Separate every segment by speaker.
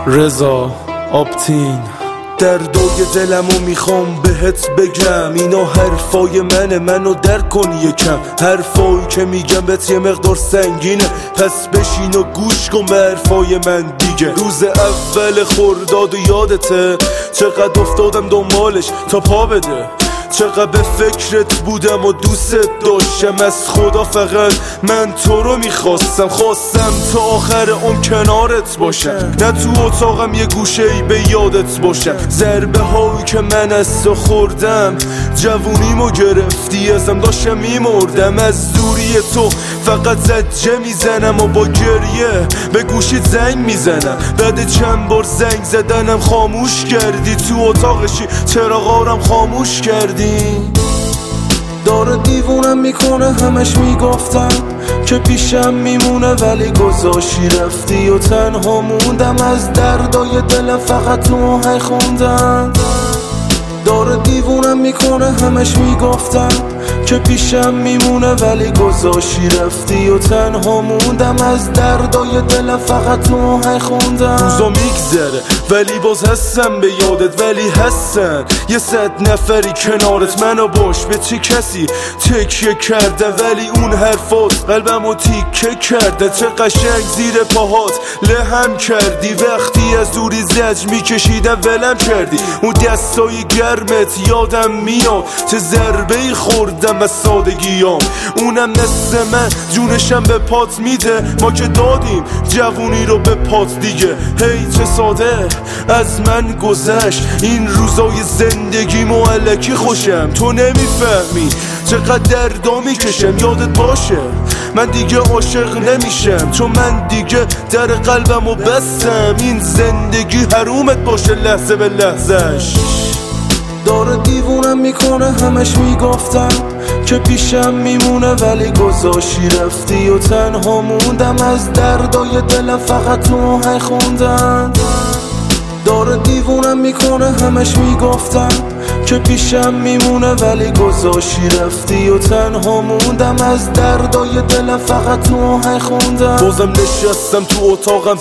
Speaker 1: رضا آپتین.
Speaker 2: دردای دلمو میخوام بهت بگم، اینا حرفای منو درک کن یکم. حرفایی که میگم بهت یه مقدار سنگینه، پس بشین و گوش کن به حرفای من دیگه. روز اول خرداد یادته چقدر افتادم دنبالش تا پا بده، چقدر به فکرت بودم و دوست داشتم. از خدا فقط من تو رو میخواستم تا آخر اون کنارت باشم، نه تو اتاقم یه گوشه ای به یادت باشم. ضربه هایی که من از تو خوردم جوونیمو گرفتی ازم، داشتم میمردم. از دوری تو فقط زجه میزنم و با گریه به گوشیت زنگ میزنم. بعد چند بار زنگ زدنم خاموش کردی، تو اتاقشی چراغارم خاموش کردی. داره دیوونم میکنه همش میگفتم که پیشم میمونه، ولی گذاشتی رفتی و تنها موندم. از دردای دلم فقط تو آهنگ خوندم. داره دیوونم میکنه همش میگفتم که پیشم میمونه، ولی گذاشتی رفتی و تنها موندم. از دردای دلم فقط تو آهنگ خوندم. روزا میگذره ولی باز هستم به یادت، ولی هستن یه 100 نفری کنارت. منو باش به چه کسی تکیه کرده، ولی اون حرفات قلبمو تیکه کرده. چه قشنگ زیر پاهات لهم کردی، وقتی از دوری زج میکشیدم ولم کردی. اون دستای گرمت یادم میاد، چه ضربه‌ای خوردم از سادگیام. اونم مثل من جونشم به پات میده، ما که دادیم جوونی رو به پات دیگه. هی چه ساده از من گذشت این روزای زندگیمو، الکی خوشم تو نمیفهمی چقدر دردا میکشم. یادت باشه من دیگه عاشق نمیشم، چون من دیگه در قلبمو بستم. این زندگی حرومت باشه لحظه به لحظهش. داره دیوونم میکنه همش میگفتم که پیشم میمونه، ولی گذاشتی رفتی و تنها موندم. از دردای دلم فقط تو آهنگ خوندم. داره دیوونم میکنه همش میگفتم که پیشم میمونه، ولی گذاشتی رفتی و تنها موندم. از دردای دلم فقط تو آهنگ خوندم. بازم نشستم تو اتاقم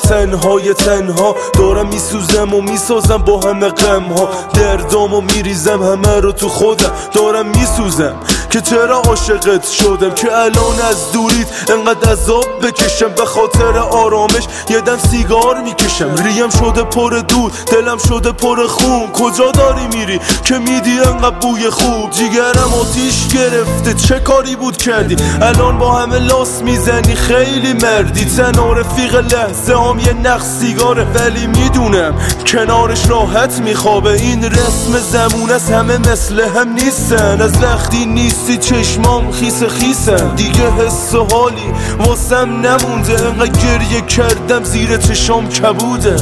Speaker 2: تنها، دارم میسوزم و میسازم با همه غمها. دردامو میریزم همه رو تو خودم، دارم میسوزم که چرا عاشقت شدم، که الان از دوریت انقدر عذاب بکشم. به خاطر آرامش یه دم سیگار میکشم، ریم شده پر دود، دلم شده پر خون. کجا داری میری که میدی انقدر بوی خوب؟ جیگرم آتیش گرفته، چه کاری بود کردی؟ الان با همه لاس میزنی، خیلی مردی. تنها رفیق لحظه هم یه نخ سیگاره، ولی میدونم کنارش راحت میخوابه. این رسم زمون است، همه مثل هم نیستن. از وقتی نیستی چشمام خیسن، دیگه حس و حالی واسم نمونده. انقدر گریه کردم زیر چشام کبوده.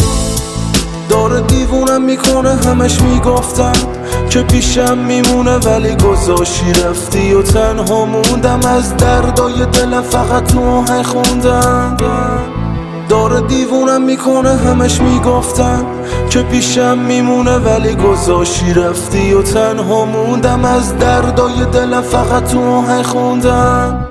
Speaker 2: داره دیوونم میکنه همش میگفتم که پیشم میمونه، ولی گذاشتی رفتی و تنها موندم. از دردای دلم فقط تو آهنگ خوندم. داره دیوونم میکنه همش میگفتم که پیشم میمونه، ولی گذاشتی رفتی و تنها موندم. از دردای دلم فقط تو آهنگ خوندم.